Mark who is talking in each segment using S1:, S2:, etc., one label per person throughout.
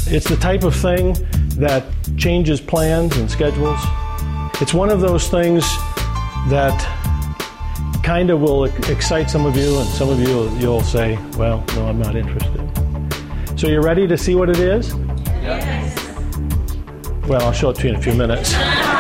S1: It's the type of thing that changes plans and schedules. It's one of those things that kind of will excite some of you, and some of you, you'll say, well, no, I'm not interested. So you're ready to see what it is?
S2: Yes.
S1: Well, I'll show it to you in a few minutes.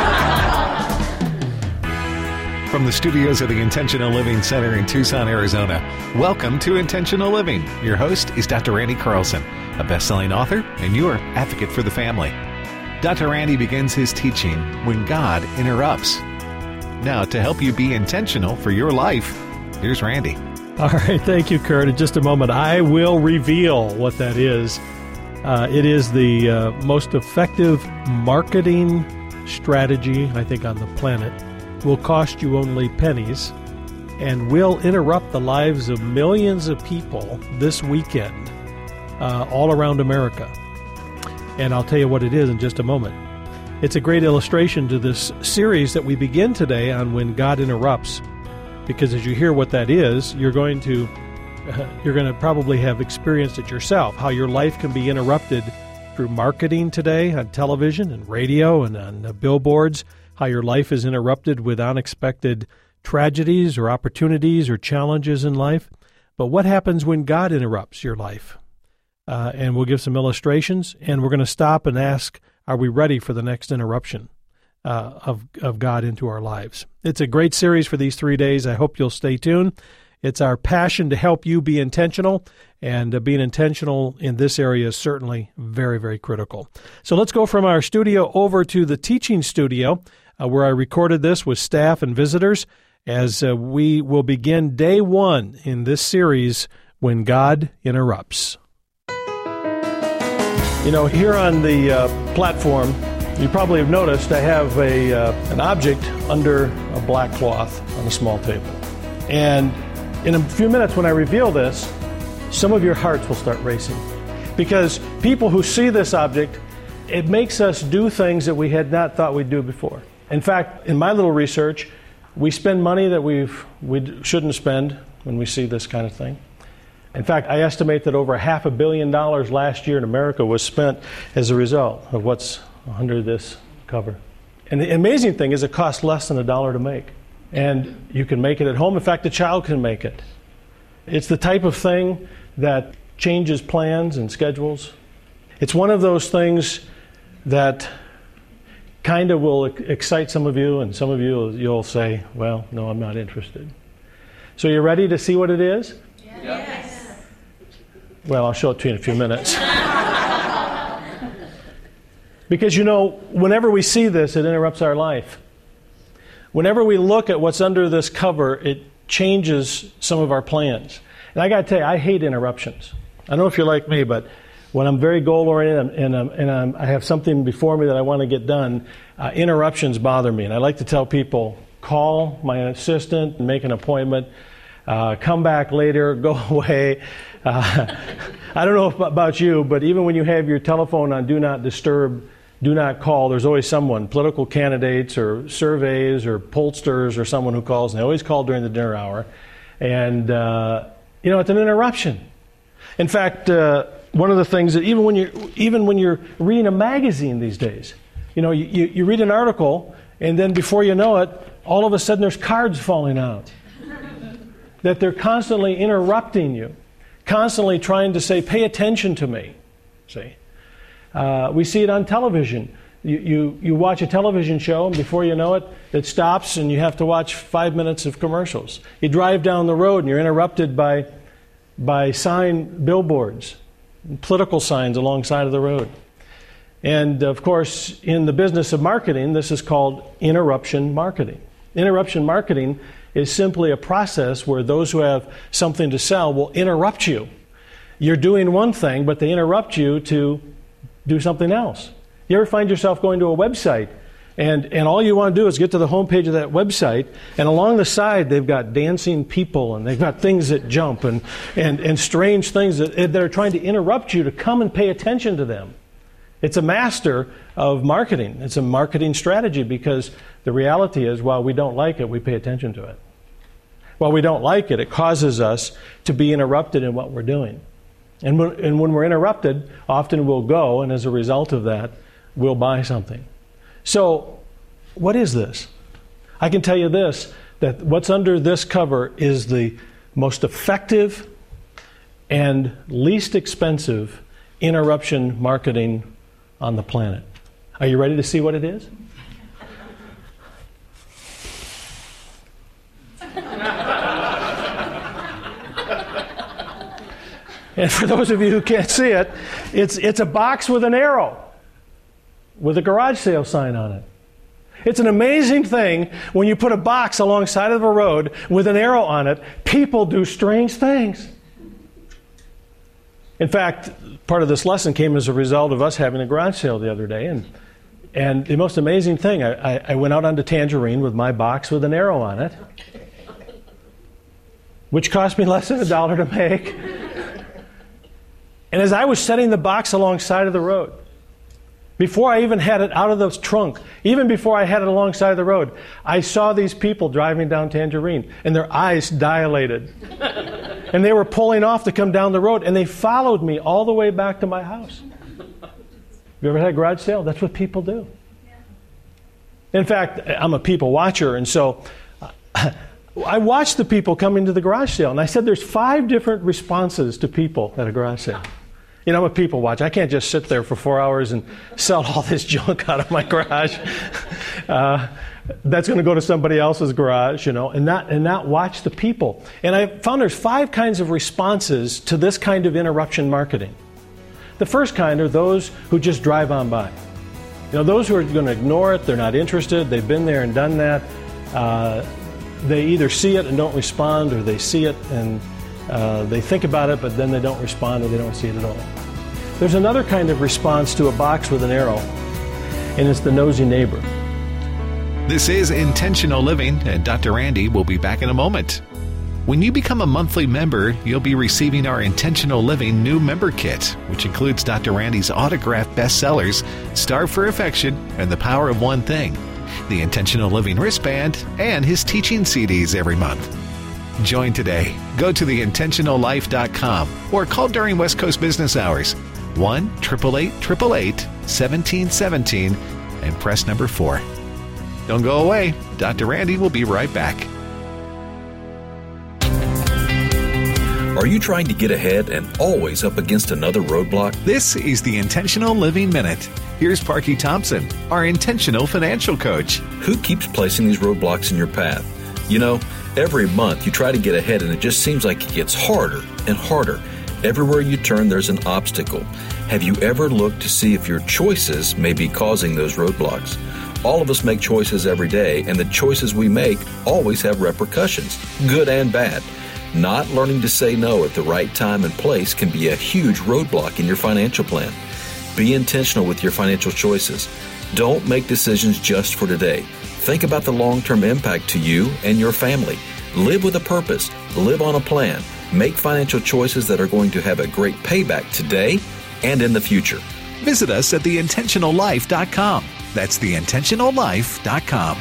S3: From the studios of the Intentional Living Center in Tucson, Arizona, welcome to Intentional Living. Your host is Dr. Randy Carlson, a best-selling author and your advocate for the family. Dr. Randy begins his teaching when God interrupts. Now, to help you be intentional for your life, here's Randy.
S1: All right, thank you, Kurt. In just a moment, I will reveal what that is. It is the most effective marketing strategy, I think, on the planet. Will cost you only pennies and will interrupt the lives of millions of people this weekend all around America. And I'll tell you what it is in just a moment. It's a great illustration to this series that we begin today on When God Interrupts, because as you hear what that is, you're going to probably have experienced it yourself, how your life can be interrupted through marketing today on television and radio and on billboards, how your life is interrupted with unexpected tragedies or opportunities or challenges in life. But what happens when God interrupts your life? And we'll give some illustrations, and we're going to stop and ask, are we ready for the next interruption of God into our lives? It's a great series for these 3 days. I hope you'll stay tuned. It's our passion to help you be intentional, and being intentional in this area is certainly very, very critical. So let's go from our studio over to the teaching studio, where I recorded this with staff and visitors, as we will begin day one in this series, When God Interrupts. You know, here on the platform, you probably have noticed I have an object under a black cloth on a small table. And in a few minutes when I reveal this, some of your hearts will start racing. Because people who see this object, it makes us do things that we had not thought we'd do before. In fact, in my little research, we spend money that we shouldn't spend when we see this kind of thing. In fact, I estimate that over $500 million last year in America was spent as a result of what's under this cover. And the amazing thing is it costs less than $1 to make. And you can make it at home. In fact, a child can make it. It's the type of thing that changes plans and schedules. It's one of those things that kind of will excite some of you, and some of you, you'll say, well, no, I'm not interested. So you're ready to see what it is?
S2: Yes.
S1: Well, I'll show it to you in a few minutes. Because, you know, whenever we see this, it interrupts our life. Whenever we look at what's under this cover, it changes some of our plans. And I got to tell you, I hate interruptions. I don't know if you're like me, but when I'm very goal-oriented and I have something before me that I want to get done, interruptions bother me. And I like to tell people, call my assistant and make an appointment. Come back later, go away. I don't know about you, but even when you have your telephone on Do Not Disturb, Do Not Call, there's always someone, political candidates or surveys or pollsters or someone who calls, and they always call during the dinner hour. And, you know, it's an interruption. In fact, one of the things that even when you're reading a magazine these days, you know, you read an article, and then before you know it, all of a sudden there's cards falling out. That they're constantly interrupting you, constantly trying to say, pay attention to me. See? We see it on television. You watch a television show, and before you know it, it stops, and you have to watch 5 minutes of commercials. You drive down the road, and you're interrupted by billboards, political signs alongside of the road. And, of course, in the business of marketing, this is called interruption marketing. Interruption marketing is simply a process where those who have something to sell will interrupt you. You're doing one thing, but they interrupt you to do something else. You ever find yourself going to a website, and all you want to do is get to the homepage of that website, and along the side they've got dancing people, and they've got things that jump, and strange things that are trying to interrupt you to come and pay attention to them. It's a master of marketing. It's a marketing strategy, because the reality is, while we don't like it, we pay attention to it. While we don't like it, it causes us to be interrupted in what we're doing. And when we're interrupted, often we'll go, and as a result of that, we'll buy something. So, what is this? I can tell you this, that what's under this cover is the most effective and least expensive interruption marketing on the planet. Are you ready to see what it is? And for those of you who can't see it, it's a box with an arrow with a garage sale sign on it. It's an amazing thing when you put a box alongside of a road with an arrow on it. People do strange things. In fact, part of this lesson came as a result of us having a garage sale the other day. And the most amazing thing, I went out onto Tangerine with my box with an arrow on it, which cost me less than $1 to make. And as I was setting the box alongside of the road, before I even had it out of the trunk, even before I had it alongside of the road, I saw these people driving down Tangerine, and their eyes dilated. And they were pulling off to come down the road, and they followed me all the way back to my house. You ever had a garage sale? That's what people do. In fact, I'm a people watcher, and so I watched the people come into the garage sale, and I said there's 5 different responses to people at a garage sale. You know, I'm a people watcher. I can't just sit there for 4 hours and sell all this junk out of my garage. That's going to go to somebody else's garage, you know, and not watch the people. And I found there's 5 kinds of responses to this kind of interruption marketing. The first kind are those who just drive on by. You know, those who are going to ignore it, they're not interested, they've been there and done that. They either see it and don't respond, or they see it and they think about it, but then they don't respond, or they don't see it at all. There's another kind of response to a box with an arrow, and it's the nosy neighbor.
S3: This is Intentional Living, and Dr. Randy will be back in a moment. When you become a monthly member, you'll be receiving our Intentional Living new member kit, which includes Dr. Randy's autographed bestsellers, Starve for Affection and The Power of One Thing, the Intentional Living wristband, and his teaching CDs every month. Join today. Go to theintentionallife.com or call during West Coast business hours 1-888-888-1717 and press number 4. Don't go away. Dr. Randy will be right back.
S4: Are you trying to get ahead and always up against another roadblock?
S3: This is the Intentional Living Minute. Here's Parky Thompson, our intentional financial coach.
S4: Who keeps placing these roadblocks in your path? You know, every month you try to get ahead and it just seems like it gets harder and harder. Everywhere you turn, there's an obstacle. Have you ever looked to see if your choices may be causing those roadblocks? All of us make choices every day, and the choices we make always have repercussions, good and bad. Not learning to say no at the right time and place can be a huge roadblock in your financial plan. Be intentional with your financial choices. Don't make decisions just for today. Think about the long-term impact to you and your family. Live with a purpose. Live on a plan. Make financial choices that are going to have a great payback today and in the future.
S3: Visit us at theintentionallife.com. That's theintentionallife.com.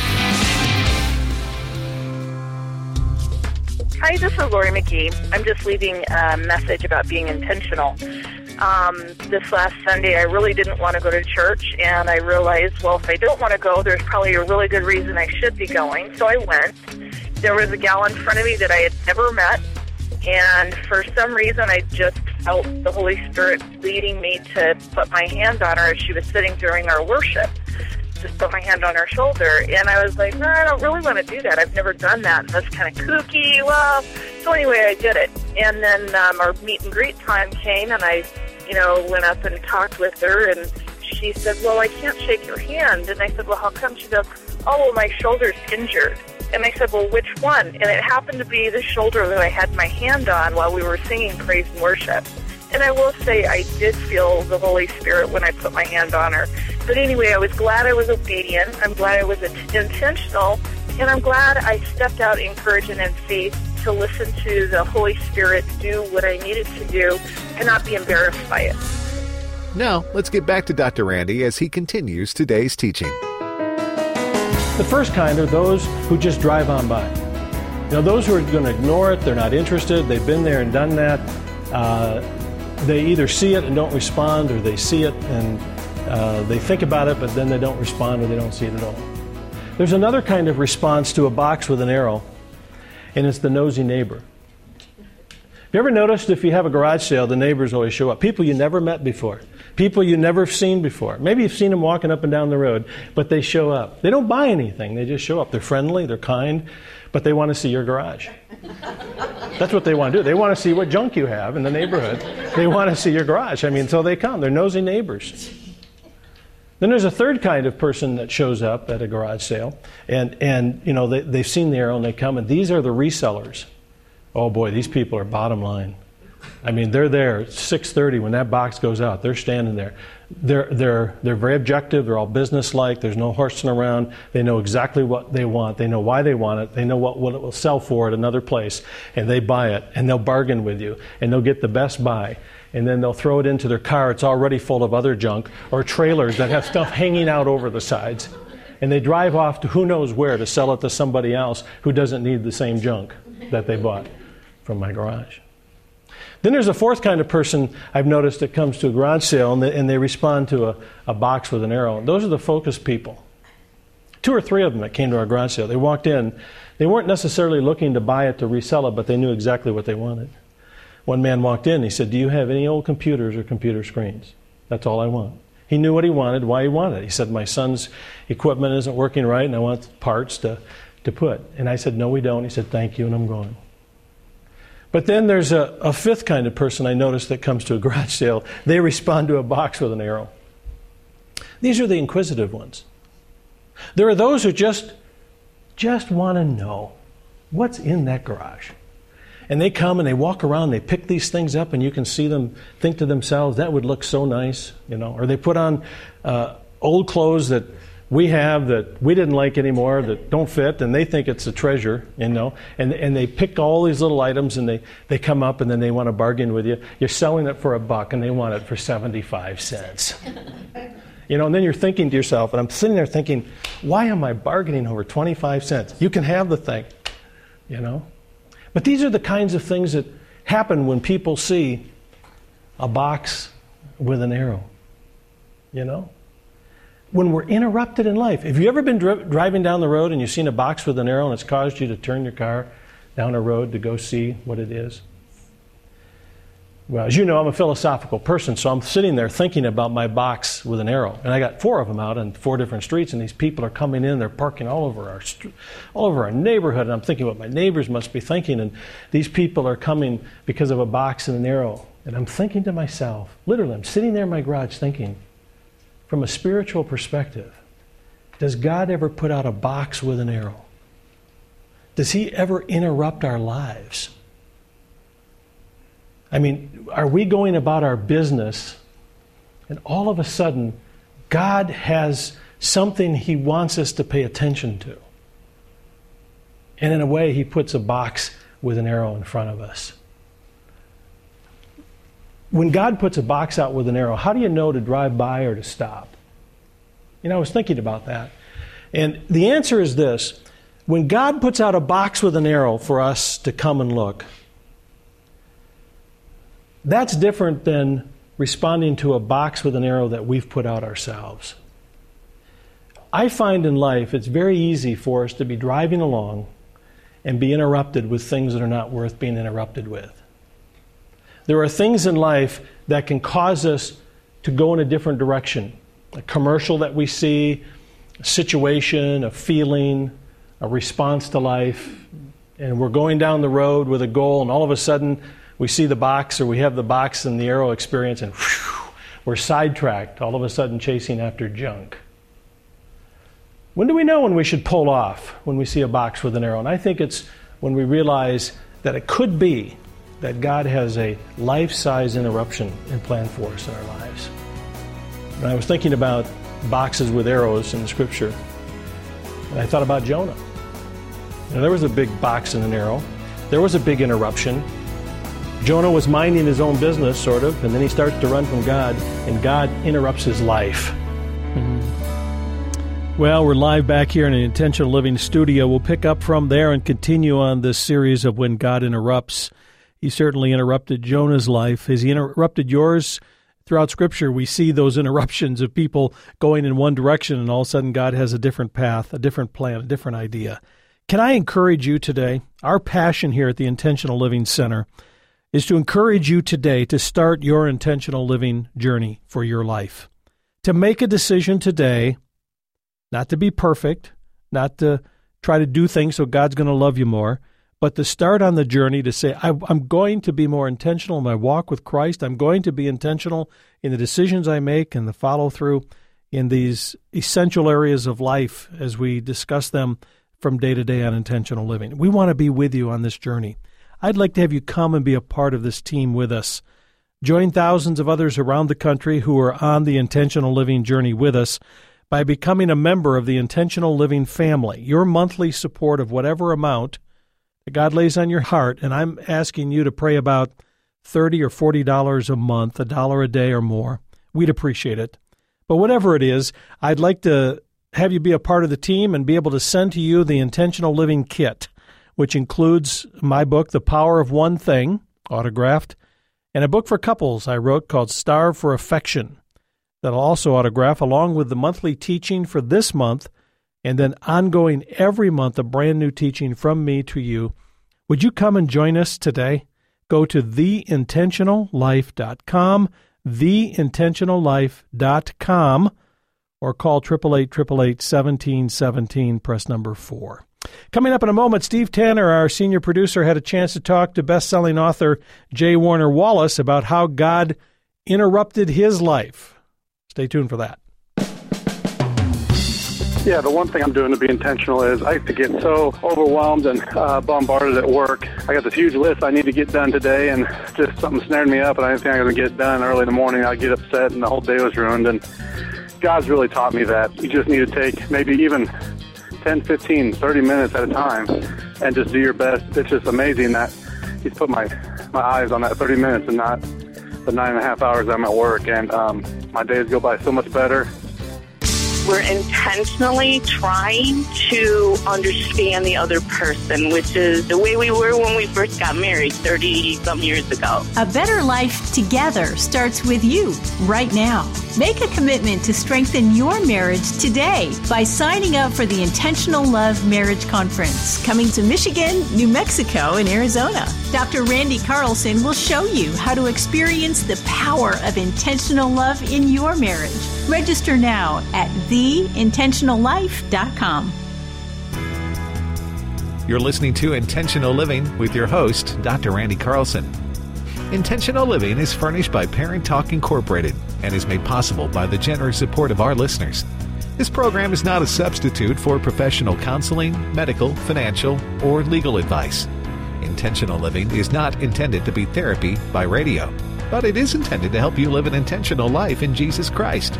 S5: Hi, this is Lori McGee. I'm just leaving a message about being intentional. This last Sunday, I really didn't want to go to church, and I realized, well, if I don't want to go, there's probably a really good reason I should be going. So I went. There was a gal in front of me that I had never met, and for some reason, I just felt the Holy Spirit leading me to put my hand on her as she was sitting during our worship. Just put my hand on her shoulder, and I was like, no, I don't really want to do that. I've never done that, and that's kind of kooky. Well, so anyway, I did it. And then our meet and greet time came, and I, went up and talked with her, and she said, well, I can't shake your hand. And I said, well, how come? She goes, oh, well, my shoulder's injured. And I said, well, which one? And it happened to be the shoulder that I had my hand on while we were singing praise and worship. And I will say I did feel the Holy Spirit when I put my hand on her. But anyway, I was glad I was obedient. I'm glad I was intentional. And I'm glad I stepped out in courage and in faith to listen to the Holy Spirit do what I needed to do and not be embarrassed by it.
S3: Now, let's get back to Dr. Randy as he continues today's teaching.
S1: The first kind are those who just drive on by. Those who are going to ignore it, they're not interested, they've been there and done that. they either see it and don't respond, or they see it and they think about it, but then they don't respond, or they don't see it at all. There's another kind of response to a box with an arrow, and it's the nosy neighbor. Have you ever noticed if you have a garage sale, the neighbors always show up? People you never met before. People you never have seen before. Maybe you've seen them walking up and down the road, but they show up. They don't buy anything. They just show up. They're friendly, they're kind, but they want to see your garage. That's what they want to do. They want to see what junk you have in the neighborhood. They want to see your garage. So they come. They're nosy neighbors. Then there's a third kind of person that shows up at a garage sale, and they've seen the arrow and they come, and these are the resellers. Oh boy, these people are bottom line. They're there at 6:30 when that box goes out. They're standing there. They're very objective. They're all businesslike. There's no horsing around. They know exactly what they want. They know why they want it. They know what it will sell for at another place, and they buy it, and they'll bargain with you, and they'll get the best buy, and then they'll throw it into their car. It's already full of other junk or trailers that have stuff hanging out over the sides, and they drive off to who knows where to sell it to somebody else who doesn't need the same junk that they bought from my garage. Then there's a fourth kind of person I've noticed that comes to a garage sale, and they respond to a box with an arrow. And those are the focused people. 2 or 3 of them that came to our garage sale. They walked in. They weren't necessarily looking to buy it to resell it, but they knew exactly what they wanted. One man walked in. He said, "Do you have any old computers or computer screens? That's all I want." He knew what he wanted, why he wanted it. He said, "My son's equipment isn't working right, and I want parts to put." And I said, "No, we don't." He said, "Thank you," and I'm going. But then there's a fifth kind of person I noticed that comes to a garage sale. They respond to a box with an arrow. These are the inquisitive ones. There are those who just want to know what's in that garage. And they come and they walk around, they pick these things up, and you can see them think to themselves, that would look so nice, Or they put on old clothes that we have that we didn't like anymore, that don't fit, and they think it's a treasure, And they pick all these little items, and they come up, and then they want to bargain with you. You're selling it for $1, and they want it for 75 cents. And then you're thinking to yourself, and I'm sitting there thinking, why am I bargaining over 25 cents? You can have the thing, But these are the kinds of things that happen when people see a box with an arrow, When we're interrupted in life. Have you ever been driving down the road and you've seen a box with an arrow and it's caused you to turn your car down a road to go see what it is? Well, as you know, I'm a philosophical person, so I'm sitting there thinking about my box with an arrow. And I got 4 of them out on 4 different streets, and these people are coming in, they're parking all over our neighborhood, and I'm thinking what my neighbors must be thinking, and these people are coming because of a box and an arrow. And I'm thinking to myself, literally, I'm sitting there in my garage thinking, from a spiritual perspective, does God ever put out a box with an arrow? Does He ever interrupt our lives? Are we going about our business and all of a sudden God has something He wants us to pay attention to? And in a way, He puts a box with an arrow in front of us. When God puts a box out with an arrow, how do you know to drive by or to stop? I was thinking about that. And the answer is this. When God puts out a box with an arrow for us to come and look, that's different than responding to a box with an arrow that we've put out ourselves. I find in life it's very easy for us to be driving along and be interrupted with things that are not worth being interrupted with. There are things in life that can cause us to go in a different direction. A commercial that we see, a situation, a feeling, a response to life, and we're going down the road with a goal, and all of a sudden we see the box, or we have the box and the arrow experience, and we're sidetracked, all of a sudden chasing after junk. When do we know when we should pull off when we see a box with an arrow? And I think it's when we realize that it could be that God has a life-size interruption and plan for us in our lives. And I was thinking about boxes with arrows in the Scripture, and I thought about Jonah. There was a big box and an arrow. There was a big interruption. Jonah was minding his own business, sort of, and then he starts to run from God, and God interrupts his life. Well, we're live back here in an Intentional Living studio. We'll pick up from there and continue on this series of When God Interrupts. He certainly interrupted Jonah's life. Has he interrupted yours? Throughout Scripture, we see those interruptions of people going in one direction, and all of a sudden God has a different path, a different plan, a different idea. Can I encourage you today? Our passion here at the Intentional Living Center is to encourage you today to start your intentional living journey for your life. To make a decision today, not to be perfect, not to try to do things so God's going to love you more, but to start on the journey to say, I'm going to be more intentional in my walk with Christ. I'm going to be intentional in the decisions I make and the follow-through in these essential areas of life as we discuss them from day to day on intentional living. We want to be with you on this journey. I'd like to have you come and be a part of this team with us. Join thousands of others around the country who are on the intentional living journey with us by becoming a member of the Intentional Living family. Your monthly support of whatever amount that God lays on your heart, and I'm asking you to pray about $30 or $40 a month, $1 a day or more. We'd appreciate it. But whatever it is, I'd like to have you be a part of the team and be able to send to you the Intentional Living Kit, which includes my book, The Power of One Thing, autographed, and a book for couples I wrote called Starve for Affection, that I'll also autograph along with the monthly teaching for this month, and then ongoing every month, a brand new teaching from me to you. Would you come and join us today? Go to theintentionallife.com, theintentionallife.com, or call 888-888-1717, press number 4. Coming up in a moment, Steve Tanner, our senior producer, had a chance to talk to best-selling author J. Warner Wallace about how God interrupted his life. Stay tuned for that.
S6: Yeah, the one thing I'm doing to be intentional is I get so overwhelmed and bombarded at work. I got this huge list I need to get done today, and just something snared me up, and I didn't think I was going to get it done early in the morning. I'd get upset, and the whole day was ruined. And God's really taught me that. You just need to take maybe even 10, 15, 30 minutes at a time and just do your best. It's just amazing that He's put my eyes on that 30 minutes and not the 9.5 hours I'm at work. And my days go by so much better.
S5: We're intentionally trying to understand the other person, which is the way we were when we first got married 30-some years ago.
S2: A better life together starts with you right now. Make a commitment to strengthen your marriage today by signing up for the Intentional Love Marriage Conference, coming to Michigan, New Mexico, and Arizona. Dr. Randy Carlson will show you how to experience the power of intentional love in your marriage. Register now at theintentionallife.com.
S3: You're listening to Intentional Living with your host, Dr. Randy Carlson. Intentional Living is furnished by Parent Talk Incorporated and is made possible by the generous support of our listeners. This program is not a substitute for professional counseling, medical, financial, or legal advice. Intentional Living is not intended to be therapy by radio, but it is intended to help you live an intentional life in Jesus Christ.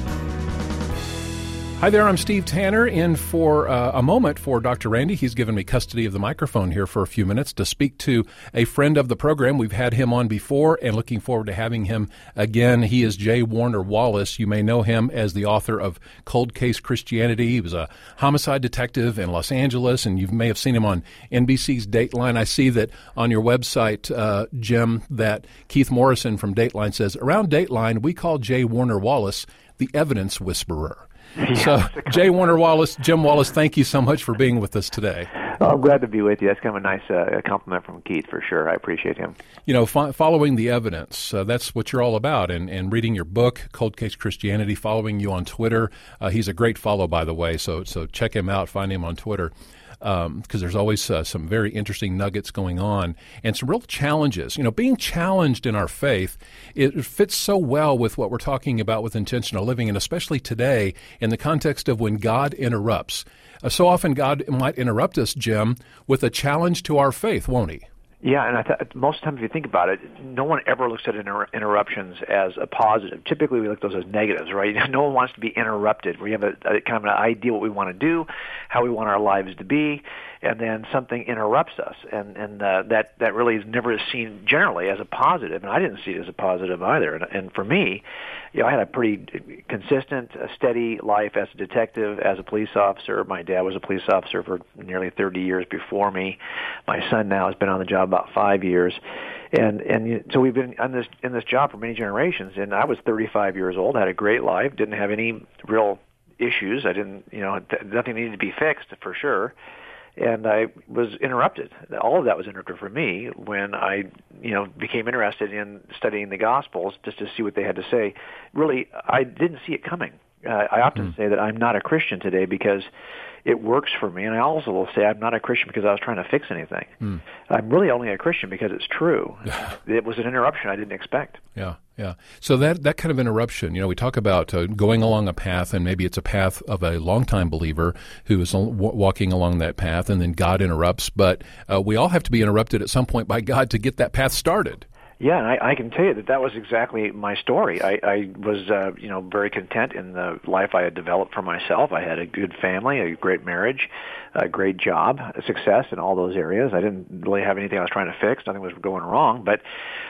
S7: Hi there, I'm Steve Tanner, in for a moment for Dr. Randy. He's given me custody of the microphone here for a few minutes to speak to a friend of the program. We've had him on before and looking forward to having him again. He is J. Warner Wallace. You may know him as the author of Cold Case Christianity. He was a homicide detective in Los Angeles, and you may have seen him on NBC's Dateline. I see that on your website, Jim, that Keith Morrison from Dateline says, around Dateline, we call J. Warner Wallace the evidence whisperer. So, J. Warner Wallace, Jim Wallace, thank you so much for being with us today.
S8: Oh, I'm glad to be with you. That's kind of a nice compliment from Keith, for sure. I appreciate him.
S7: You know, following the evidence, that's what you're all about, and reading your book, Cold Case Christianity, following you on Twitter. He's a great follow, by the way, so check him out, find him on Twitter. Because there's always some very interesting nuggets going on and some real challenges. You know, being challenged in our faith, it fits so well with what we're talking about with intentional living, and especially today in the context of when God interrupts. So often God might interrupt us, Jim, with a challenge to our faith, won't He?
S8: Yeah, and most times if you think about it, no one ever looks at interruptions as a positive. Typically, we look at those as negatives, right? No one wants to be interrupted. We have a kind of an idea what we want to do, how we want our lives to be, and then something interrupts us, and that really is never seen generally as a positive, and I didn't see it as a positive either. And for me, I had a pretty consistent, steady life as a detective, as a police officer. My dad was a police officer for nearly 30 years before me. My son now has been on the job about 5 years. And so we've been in this job for many generations, and I was 35 years old, had a great life, didn't have any real issues. I didn't, nothing needed to be fixed for sure. And I was interrupted. All of that was interrupted for me when I, became interested in studying the Gospels just to see what they had to say. Really, I didn't see it coming. I often say that I'm not a Christian today because it works for me, and I also will say I'm not a Christian because I was trying to fix anything. I'm really only a Christian because it's true. It was an interruption I didn't expect.
S7: Yeah. So that kind of interruption, we talk about going along a path, and maybe it's a path of a longtime believer who is walking along that path, and then God interrupts. But we all have to be interrupted at some point by God to get that path started.
S8: Yeah, and I can tell you that was exactly my story. I was, very content in the life I had developed for myself. I had a good family, a great marriage, a great job, a success in all those areas. I didn't really have anything I was trying to fix. Nothing was going wrong. But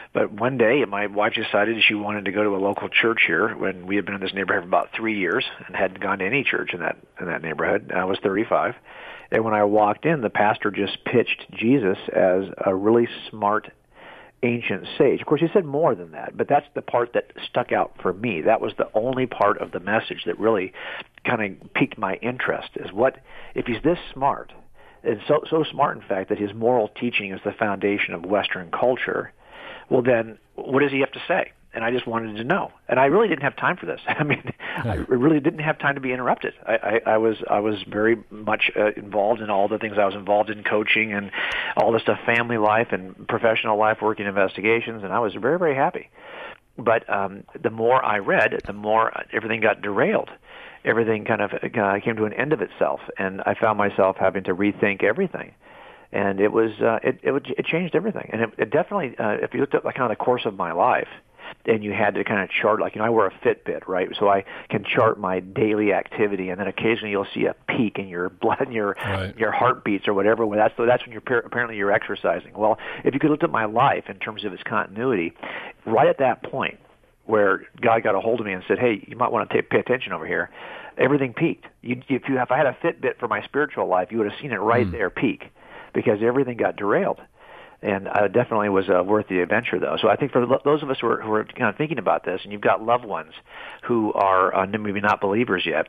S8: one day, my wife decided she wanted to go to a local church here when we had been in this neighborhood for about 3 years and hadn't gone to any church in that neighborhood. I was 35. And when I walked in, the pastor just pitched Jesus as a really smart ancient sage. Of course, he said more than that, but that's the part that stuck out for me. That was the only part of the message that really kind of piqued my interest, is what, if he's this smart, and so smart, in fact, that his moral teaching is the foundation of Western culture, well then, what does he have to say? And I just wanted to know. And I really didn't have time for this. I really didn't have time to be interrupted. I was very much involved in all the things I was involved in, coaching and all the stuff, family life and professional life, working investigations, and I was very, very happy. But the more I read, the more everything got derailed. Everything kind of came to an end of itself, and I found myself having to rethink everything. And it was it changed everything. And it definitely, if you looked at kind of the course of my life, and you had to kind of chart, I wear a Fitbit, right? So I can chart my daily activity, and then occasionally you'll see a peak in your blood, and your heartbeats or whatever. Well, that's when apparently you're exercising. Well, if you could look at my life in terms of its continuity, right at that point where God got a hold of me and said, "Hey, you might want to pay attention over here," everything peaked. If I had a Fitbit for my spiritual life, you would have seen it right there peak, because everything got derailed. And definitely was worth the adventure, though. So I think for those of us who are kind of thinking about this, and you've got loved ones who are maybe not believers yet,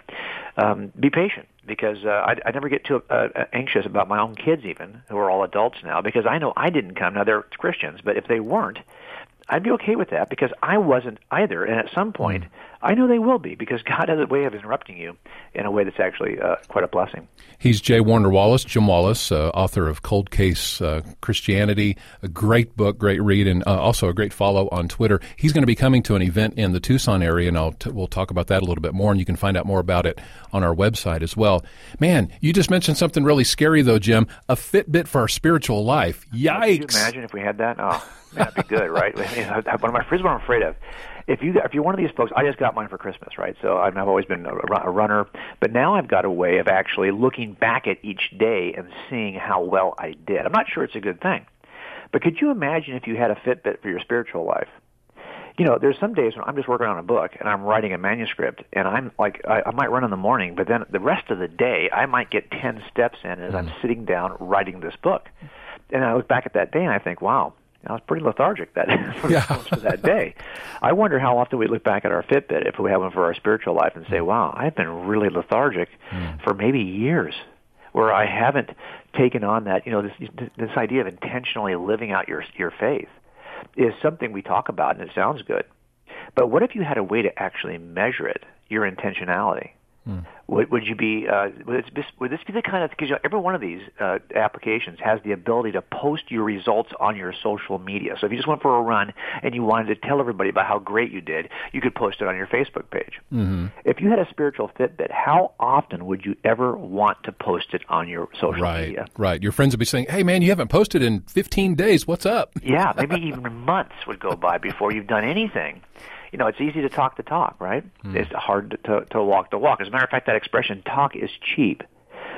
S8: be patient, because I never get too anxious about my own kids, even, who are all adults now, because I know I didn't come. Now, they're Christians, but if they weren't, I'd be okay with that, because I wasn't either. And at some point, I know they will be, because God has a way of interrupting you in a way that's actually quite a blessing.
S7: He's J. Warner Wallace, Jim Wallace, author of Cold Case Christianity, a great book, great read, and also a great follow on Twitter. He's going to be coming to an event in the Tucson area, and we'll talk about that a little bit more, and you can find out more about it on our website as well. Man, you just mentioned something really scary, though, Jim, a Fitbit for our spiritual life. Yikes!
S8: Could you imagine if we had that? Oh, that'd be good, right? Here's what I'm afraid of. If you're one of these folks, I just got mine for Christmas, right? So I've always been a runner, but now I've got a way of actually looking back at each day and seeing how well I did. I'm not sure it's a good thing, but could you imagine if you had a Fitbit for your spiritual life? There's some days when I'm just working on a book and I'm writing a manuscript, and I'm like, I might run in the morning, but then the rest of the day I might get 10 steps in as I'm sitting down writing this book. And I look back at that day and I think, wow, I was pretty lethargic for that day. I wonder how often we look back at our Fitbit, if we have one for our spiritual life, and say, wow, I've been really lethargic for maybe years, where I haven't taken on that, this idea of intentionally living out your faith is something we talk about, and it sounds good. But what if you had a way to actually measure it, your intentionality? Would you be? Would this be the kind of, because every one of these applications has the ability to post your results on your social media. So if you just went for a run and you wanted to tell everybody about how great you did, you could post it on your Facebook page. If you had a spiritual Fitbit, how often would you ever want to post it on your social media?
S7: Right. Your friends would be saying, "Hey, man, you haven't posted in 15 days. What's up?"
S8: Yeah, maybe even months would go by before you've done anything. It's easy to talk the talk, right? It's hard to walk the walk. As a matter of fact, that expression, talk is cheap.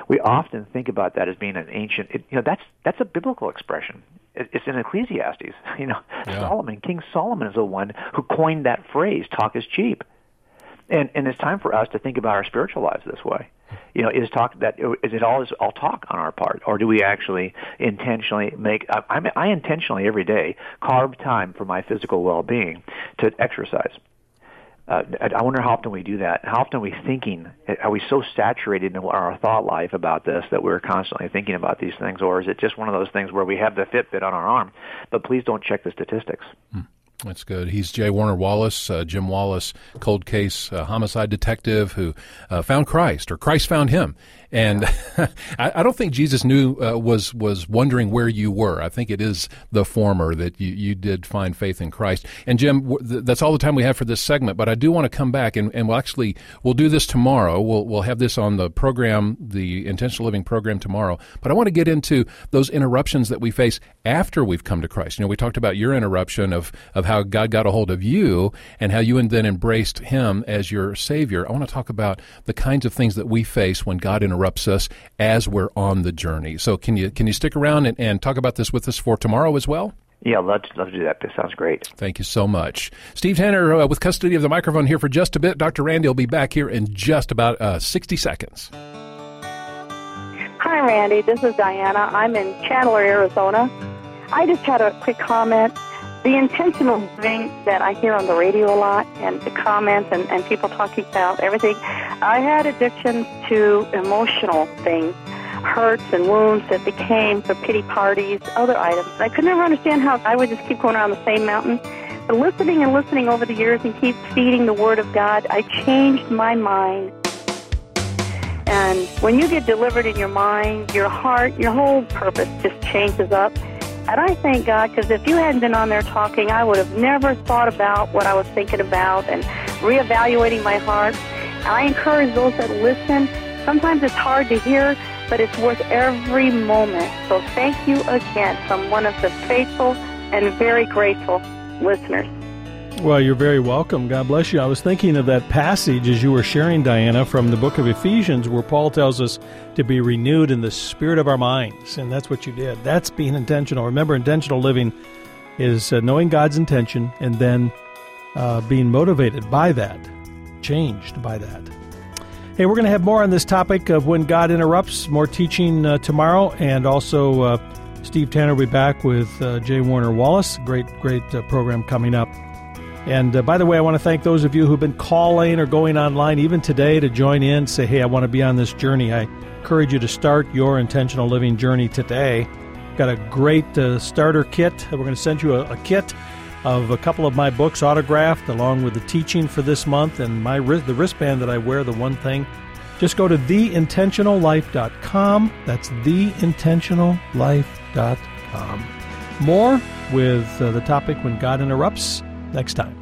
S8: we often think about that as being an ancient. That's a biblical expression. It's in Ecclesiastes. King Solomon is the one who coined that phrase, talk is cheap. And it's time for us to think about our spiritual lives this way. Is it all talk on our part, or do we actually intentionally make? I intentionally every day carve time for my physical well-being to exercise. I wonder how often we do that. How often are we thinking? Are we so saturated in our thought life about this that we're constantly thinking about these things, or is it just one of those things where we have the Fitbit on our arm, but please don't check the statistics?
S7: That's good. He's J. Warner Wallace, Jim Wallace, cold case homicide detective who found Christ, or Christ found him. And I don't think Jesus was wondering where you were. I think it is the former, that you did find faith in Christ. And Jim, that's all the time we have for this segment, but I do want to come back, and we'll do this tomorrow. We'll have this on the program, the Intentional Living program tomorrow. But I want to get into those interruptions that we face after we've come to Christ. We talked about your interruption of how God got a hold of you and how you then embraced Him as your Savior. I want to talk about the kinds of things that we face when God interrupts us as we're on the journey. So can you stick around and talk about this with us for tomorrow as well?
S8: Yeah, love to do that. This sounds great.
S7: Thank you so much. Steve Tanner with custody of the microphone here for just a bit. Dr. Randy will be back here in just about 60 seconds.
S9: Hi, Randy. This is Diana. I'm in Chandler, Arizona. I just had a quick comment. The intentional living that I hear on the radio a lot, and the comments and people talking about everything, I had addictions to emotional things, hurts and wounds that became for pity parties, other items. I could never understand how I would just keep going around the same mountain. But listening over the years and keep feeding the Word of God, I changed my mind. And when you get delivered in your mind, your heart, your whole purpose just changes up. And I thank God, because if you hadn't been on there talking, I would have never thought about what I was thinking about and reevaluating my heart. And I encourage those that listen. Sometimes it's hard to hear, but it's worth every moment. So thank you again from one of the faithful and very grateful listeners.
S1: Well, you're very welcome. God bless you. I was thinking of that passage as you were sharing, Diana, from the book of Ephesians, where Paul tells us to be renewed in the spirit of our minds. And that's what you did. That's being intentional. Remember, intentional living is knowing God's intention and then being motivated by that, changed by that. Hey, we're going to have more on this topic of when God interrupts, more teaching tomorrow, and also Steve Tanner will be back with J. Warner Wallace. Great program coming up. And by the way, I want to thank those of you who've been calling or going online even today to join in, say, hey, I want to be on this journey. I encourage you to start your intentional living journey today. Got a great starter kit. We're going to send you a kit of a couple of my books autographed along with the teaching for this month and the wristband that I wear, the one thing. Just go to theintentionallife.com. That's theintentionallife.com. More with the topic when God interrupts next time.